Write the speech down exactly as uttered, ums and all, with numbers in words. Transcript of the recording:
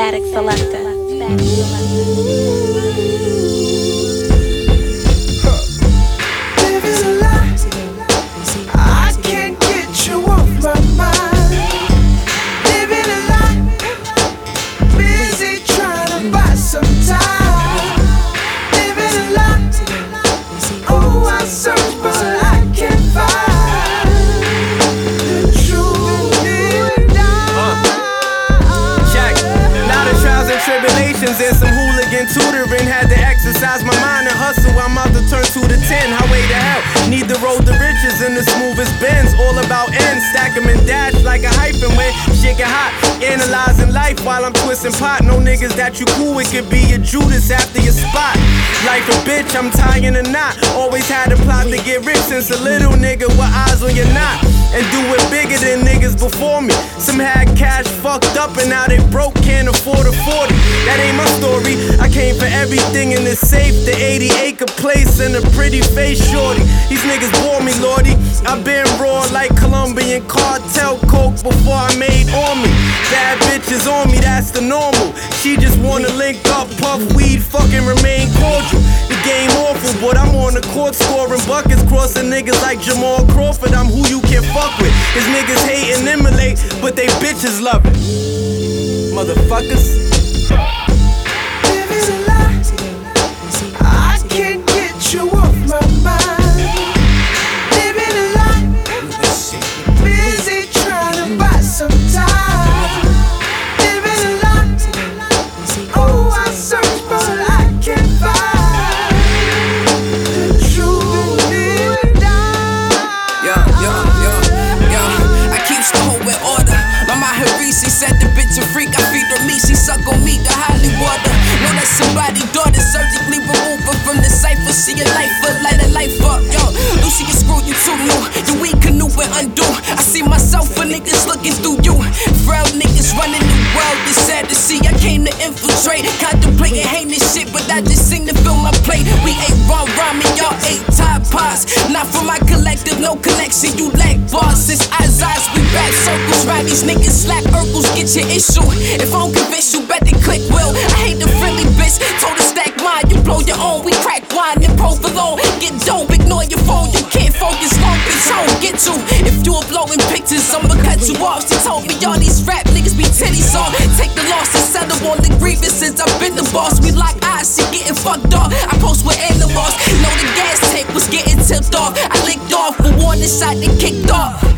Static Selector. Static Living a lie, I can't get you off my mind. Living a lie, busy trying to buy some time. Living a lie, oh I search but I can't find the truth in uh. Check. Lot of trials and tribulations and some hooligan tutoring. Had to exercise my mind and hustle. I'm out to turn two to ten. Highway to hell. Need the road to riches and the smoothest bends. All about ends. Stack 'em and dash like a hyphen when shit get hot. Analyzing life while I'm twisting pot. No niggas that you cool, it could be your Judas after your spot. Life a bitch, I'm tying a knot. Always had a plot to get rich since a little nigga with eyes on your knot. And do it bigger than niggas before me. Some had cash fucked up and now they broke, can't afford a forty. That ain't my story. I came for everything in the safe. The eighty acre place and a pretty face shorty. These niggas bore me, lordy. I been raw like Colombian cartel coke before I made on me. Bad bitches on me, that's the normal. She just wanna link up, puff weed, fucking remain cordial. The game awful, but I'm on the court scoring buckets, crossing niggas like Jamal Crawford. I'm who you can fuck with. Cause niggas hate and emulate, but they bitches love it. Motherfuckers. Living a lie, I can't get you off my mind. Living a lie, busy trying to buy some time. Living a lie, oh I search but I can't find the truth in Yeah, yeah, yeah, yeah. I keep the whole in order. Mama Harisi said the bitch a freak. I feed her meat, she suck on me, the holy water. Know that somebody daughter surgically remove her from the cipher. See your life up, light a life up, yo. Lucy can screw you too new. You weak canoe and undo. I see myself for niggas looking through you. Frail niggas running the world, it's sad to see. I came to infiltrate, contemplating heinous shit, but I just sing to fill my plate. We ate raw ramen, y'all ate Tide Pods. Not from my collective, no connection, you lack bars. Since eyes eyes, we back circles, right? These niggas slack Urkels, get your issue. If I don't convince you, bet they click will. I hate the friendly bitch, told her stack mine. You blow your own, we crack wine and provolone. Get dope, ignore your phone, you can't focus, long bitch, home, get you. If you are blowing pictures, I'ma cut you off. She told me all these rap niggas be titties on. Take the loss and settle on the grievances. I've been the boss, we lock eyes, she getting fucked off. I post with animals, know the gas tank was getting tipped off. I licked off, but warning shot that kicked off.